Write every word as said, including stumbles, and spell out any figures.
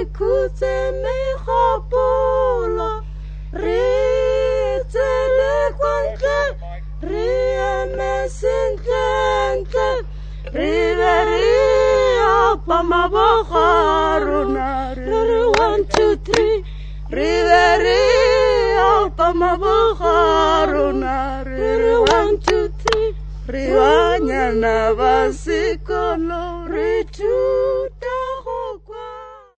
khutse megopolo re tsele kwa ntle re eme sentlentle re be re apa mabogo a rona re re one two three re be re apa mabogo a rona re re one two three re banyana ba sekolo